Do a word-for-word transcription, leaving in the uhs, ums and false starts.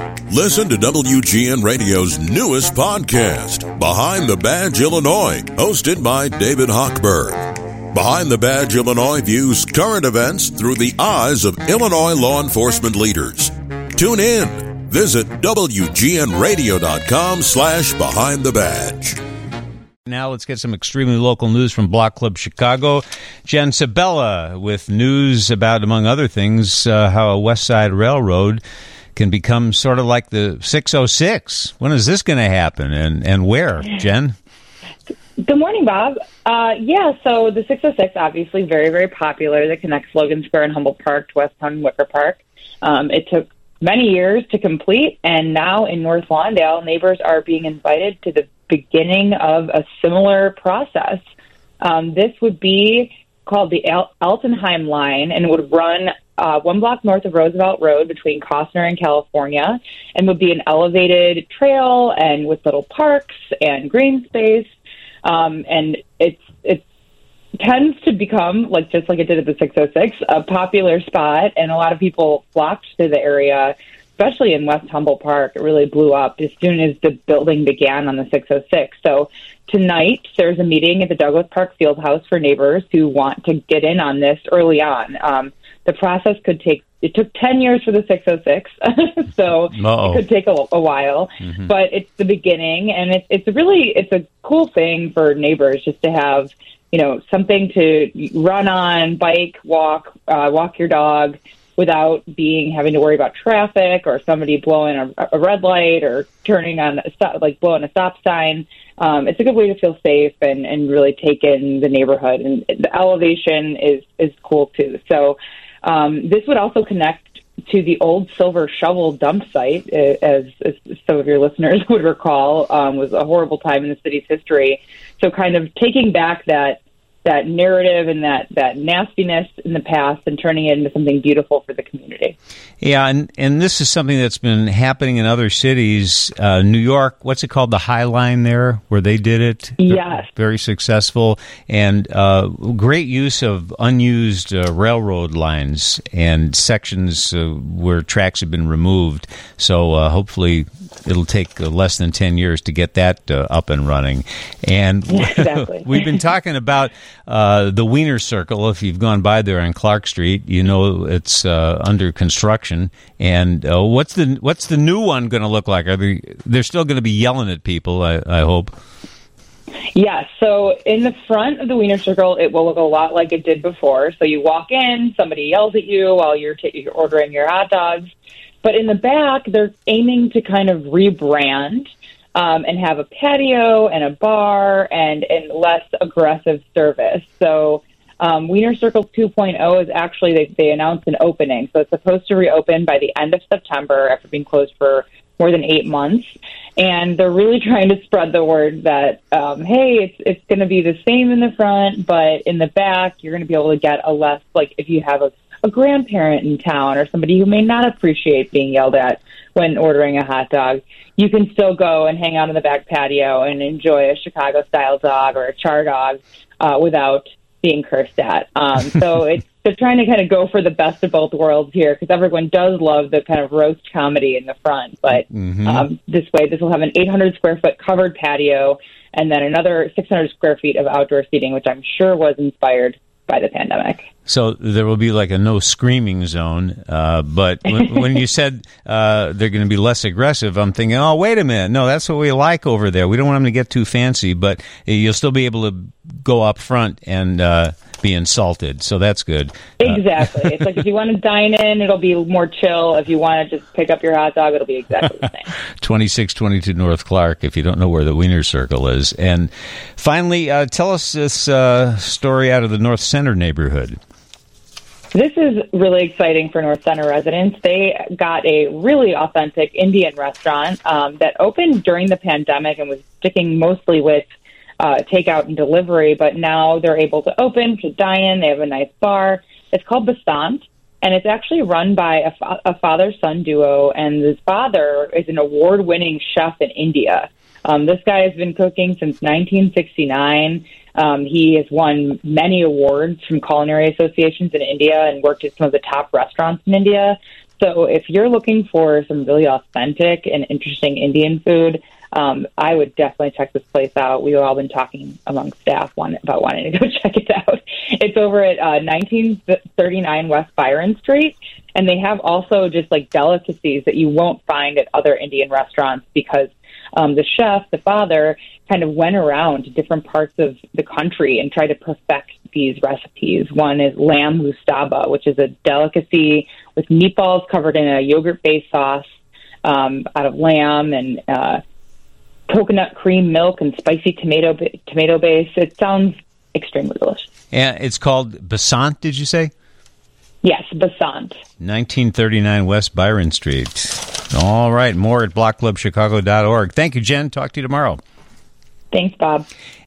Listen to W G N Radio's newest podcast, Behind the Badge Illinois, hosted by David Hochberg. Behind the Badge Illinois views current events through the eyes of Illinois law enforcement leaders. Tune in. Visit W G N radio dot com slash behind the badge. Now let's get some extremely local news from Block Club Chicago. Jen Sabella with news about, among other things, uh, how a West Side Railroad can become sort of like the six oh six. When is this going to happen, and, and where, Jen? Good morning, Bob. Uh, yeah, so the six oh six, obviously very, very popular, that connects Logan Square and Humboldt Park to West Town and Wicker Park. Um, it took many years to complete, and now in North Lawndale, neighbors are being invited to the beginning of a similar process. Um, this would be called the Al- Altenheim Line, and it would run uh, one block north of Roosevelt Road between Costner and California, and would be an elevated trail and with little parks and green space. Um, and it's it tends to become, like just like it did at the six oh six, a popular spot, and a lot of people flocked to the area, especially in West Humboldt Park. It really blew up as soon as the building began on the six oh six. So tonight there's a meeting at the Douglas Park Fieldhouse for neighbors who want to get in on this early on. Um, the process could take, it took ten years for the six oh six, so Uh-oh. It could take a, a while, mm-hmm. but it's the beginning, and it's it's really, it's a cool thing for neighbors just to have, you know, something to run on, bike, walk, uh, walk your dog without being, having to worry about traffic or somebody blowing a, a red light or turning on, a stop, like blowing a stop sign. Um, it's a good way to feel safe and, and really take in the neighborhood, and the elevation is, is cool too. So, Um, this would also connect to the old Silver Shovel dump site, as, as some of your listeners would recall, um, was a horrible time in the city's history. So kind of taking back that that narrative and that, that nastiness in the past and turning it into something beautiful for the community. Yeah, and, and this is something that's been happening in other cities. Uh, New York, what's it called, the High Line there, where they did it? Yes. Very successful, and uh, great use of unused uh, railroad lines and sections uh, where tracks have been removed. So uh, hopefully it'll take uh, less than ten years to get that uh, up and running. And exactly. We've been talking about uh, the Wiener Circle. If you've gone by there on Clark Street, you know it's uh, under construction. And uh, what's the what's the new one going to look like? Are they they're still going to be yelling at people? I, I hope. Yeah, so in the front of the Wiener Circle, it will look a lot like it did before. So you walk in, somebody yells at you while you're, t- you're ordering your hot dogs. But in the back, they're aiming to kind of rebrand um, and have a patio and a bar and, and less aggressive service. So um, Wiener Circle two point oh is actually, they, they announced an opening. So it's supposed to reopen by the end of September after being closed for more than eight months. And they're really trying to spread the word that, um, hey, it's it's going to be the same in the front, but in the back, you're going to be able to get a less, like if you have a, a grandparent in town or somebody who may not appreciate being yelled at when ordering a hot dog, you can still go and hang out in the back patio and enjoy a Chicago-style dog or a char dog uh, without being cursed at. Um, so it's they're trying to kind of go for the best of both worlds here, because everyone does love the kind of roast comedy in the front. But mm-hmm. um, this way, this will have an eight hundred square foot covered patio and then another six hundred square feet of outdoor seating, which I'm sure was inspired by the pandemic. So there will be like a no screaming zone. Uh, but when, when you said uh, they're going to be less aggressive, I'm thinking, oh, wait a minute. No, that's what we like over there. We don't want them to get too fancy, but you'll still be able to go up front and uh, be insulted. So that's good. Exactly. Uh, it's like if you want to dine in, it'll be more chill. If you want to just pick up your hot dog, it'll be exactly the same. twenty-six twenty-two North Clark, if you don't know where the Wiener Circle is. And finally, uh, tell us this uh, story out of the North Center neighborhood. This is really exciting for North Center residents. They got a really authentic Indian restaurant um, that opened during the pandemic and was sticking mostly with uh, takeout and delivery, but now they're able to open to dine in. They have a nice bar. It's called Basant, and it's actually run by a, fa- a father-son duo, and his father is an award-winning chef in India. Um, this guy has been cooking since nineteen sixty-nine. Um, he has won many awards from culinary associations in India and worked at some of the top restaurants in India. So if you're looking for some really authentic and interesting Indian food, um, I would definitely check this place out. We've all been talking among staff one, about wanting to go check it out. It's over at uh, nineteen thirty-nine West Byron Street, and they have also just like delicacies that you won't find at other Indian restaurants because um, the chef, the father, kind of went around to different parts of the country and tried to perfect these recipes. One is lamb mustaba, which is a delicacy with meatballs covered in a yogurt-based sauce um, out of lamb and uh, coconut cream milk and spicy tomato tomato base. It sounds extremely delicious. Yeah, it's called Basant, did you say? Yes, Basant. nineteen thirty-nine West Byron Street. All right, more at block club chicago dot org. Thank you, Jen. Talk to you tomorrow. Thanks, Bob.